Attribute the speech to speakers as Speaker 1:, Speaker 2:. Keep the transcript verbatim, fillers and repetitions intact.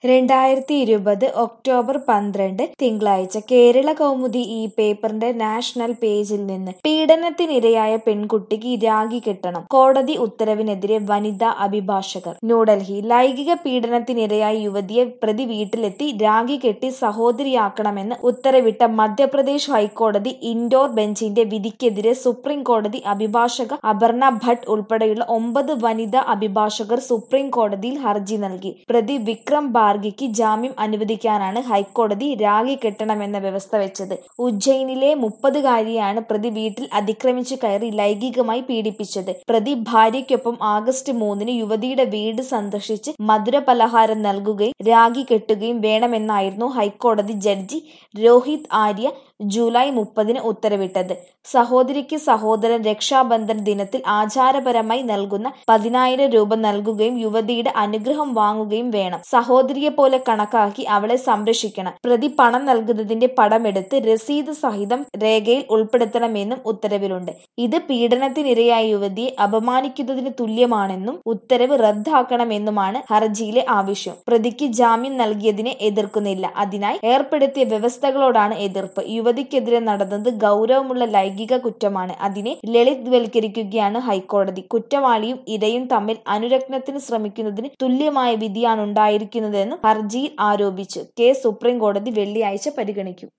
Speaker 1: രണ്ടായിരത്തി ഇരുപത് ഒക്ടോബർ പന്ത്രണ്ട് തിങ്കളാഴ്ച കേരള കൗമുദി ഈ പേപ്പറിന്റെ നാഷണൽ പേജിൽ നിന്ന് പീഡനത്തിനിരയായ പെൺകുട്ടിക്ക് രാഖി കെട്ടണം. കോടതി ഉത്തരവിനെതിരെ വനിതാ അഭിഭാഷകർ. ന്യൂഡൽഹി ലൈംഗിക പീഡനത്തിനിരയായ യുവതിയെ പ്രതി വീട്ടിലെത്തി രാഖി കെട്ടി സഹോദരിയാക്കണമെന്ന് ഉത്തരവിട്ട മധ്യപ്രദേശ് ഹൈക്കോടതി ഇൻഡോർ ബെഞ്ചിന്റെ വിധിക്കെതിരെ സുപ്രീം കോടതി അഭിഭാഷക അപർണ ഭട്ട് ഉൾപ്പെടെയുള്ള ഒമ്പത് വനിതാ അഭിഭാഷകർ സുപ്രീം കോടതിയിൽ ഹർജി നൽകി. പ്രതി വിക്രം ഭാർഗിക്ക് ജാമ്യം അനുവദിക്കാനാണ് ഹൈക്കോടതി രാഖി കെട്ടണമെന്ന വ്യവസ്ഥ വെച്ചത്. ഉജ്ജയിനിലെ മുപ്പതുകാരിയെയാണ് പ്രതി വീട്ടിൽ അതിക്രമിച്ചു കയറി ലൈംഗികമായി പീഡിപ്പിച്ചത്. പ്രതി ഭാര്യയ്ക്കൊപ്പം ആഗസ്റ്റ് മൂന്നിന് യുവതിയുടെ വീട് സന്ദർശിച്ച് മധുരപലഹാരം നൽകുകയും രാഖി കെട്ടുകയും വേണമെന്നായിരുന്നു ഹൈക്കോടതി ജഡ്ജി രോഹിത് ആര്യ ജൂലൈ മുപ്പതിന് ഉത്തരവിട്ടത്. സഹോദരിക്ക് സഹോദരൻ രക്ഷാബന്ധൻ ദിനത്തിൽ ആചാരപരമായി നൽകുന്ന പതിനായിരം രൂപ നൽകുകയും യുവതിയുടെ അനുഗ്രഹം വാങ്ങുകയും വേണം. സഹോദരിയെപ്പോലെ കണക്കാക്കി അവളെ സംരക്ഷിക്കണം. പ്രതി പണം നൽകുന്നതിന്റെ പടമെടുത്ത് രസീത് സഹിതം രേഖയിൽ ഉൾപ്പെടുത്തണമെന്നും ഉത്തരവിലുണ്ട്. ഇത് പീഡനത്തിനിരയായ യുവതിയെ അപമാനിക്കുന്നതിന് തുല്യമാണെന്നും ഉത്തരവ് റദ്ദാക്കണമെന്നുമാണ് ഹർജിയിലെ ആവശ്യം. പ്രതിക്ക് ജാമ്യം നൽകിയതിനെ എതിർക്കുന്നില്ല. അതിനായി ഏർപ്പെടുത്തിയ വ്യവസ്ഥകളോടാണ് എതിർപ്പ്. യുവതിക്കെതിരെ നടന്നത് ഗൗരവമുള്ള ലൈംഗിക കുറ്റമാണ്. അതിനെ ലളിതവൽക്കരിക്കുകയാണ് ഹൈക്കോടതി. കുറ്റവാളിയും ഇരയും തമ്മിൽ അനുരഞ്ജനത്തിന് ശ്രമിക്കുന്നതിന് തുല്യമായ വിധിയാണ് ഉണ്ടായിരിക്കുന്നതെന്നും ഹർജിയിൽ ആരോപിച്ചു. കേസ് സുപ്രീം കോടതി വെള്ളിയാഴ്ച പരിഗണിക്കും.